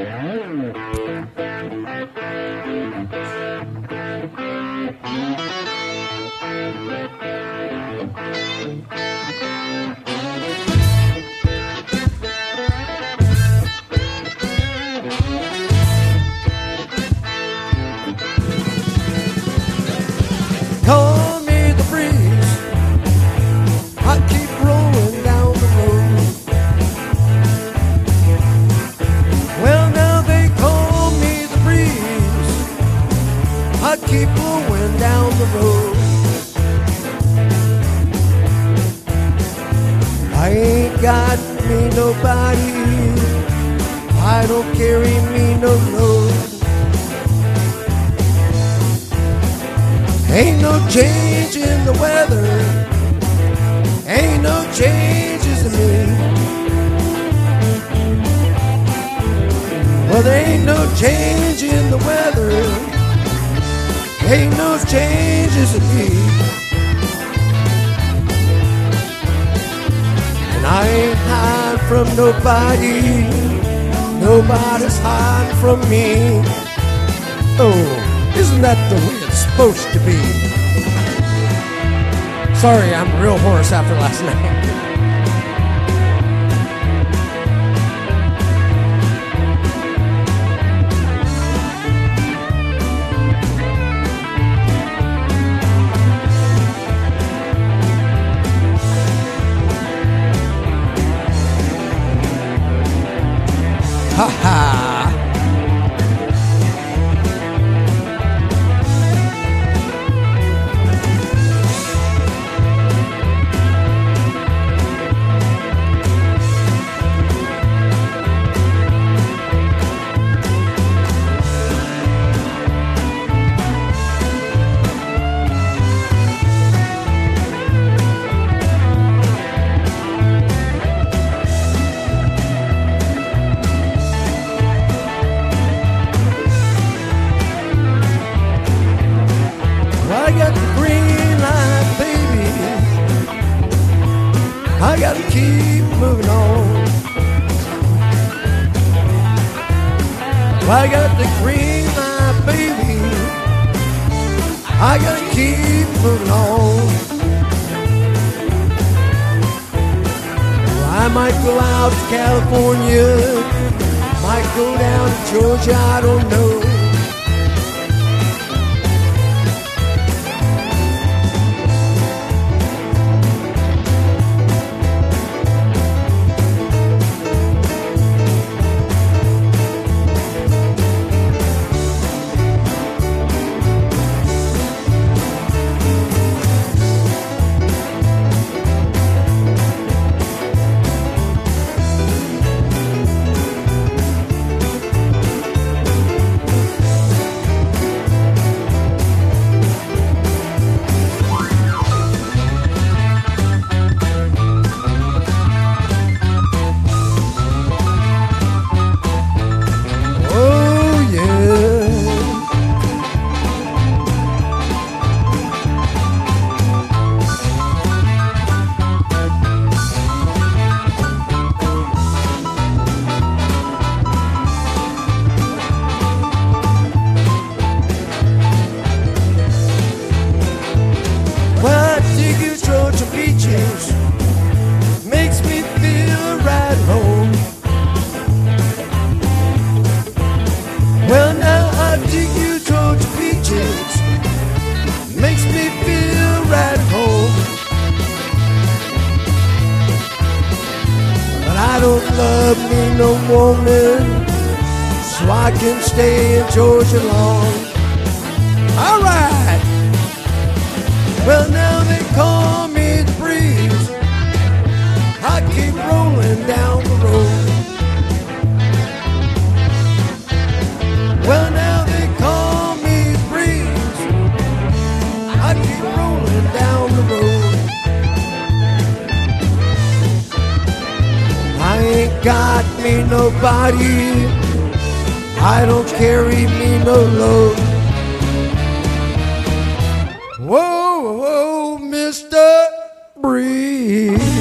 Call me the breeze, I keep rolling down the road. Well, now they call me the breeze, I keep blowing down the road. I ain't got me nobody, I don't carry me no load. Ain't no change in the weather, ain't no changes in me. Well, there ain't no change in the weather, ain't no changes in me. And I ain't hiding from nobody, nobody's hiding from me. Oh, isn't that the way it's supposed to be? Sorry, I'm real hoarse after last night. Ha ha! I got the green light, baby, I gotta keep moving on. I got the green light, baby, I gotta keep moving on. Well, I might go out to California, might go down to Georgia, I don't know. Makes me feel right home. Well, now I dig you Georgia peaches, makes me feel right home. But I don't love me no woman, so I can stay in Georgia long. All right. Well, now they call me the breeze, I keep rolling down the road. Well, now they call me the breeze, I keep rolling down the road. I ain't got me nobody, I don't carry me no load. Whoa, whoa, Mr. Breeze.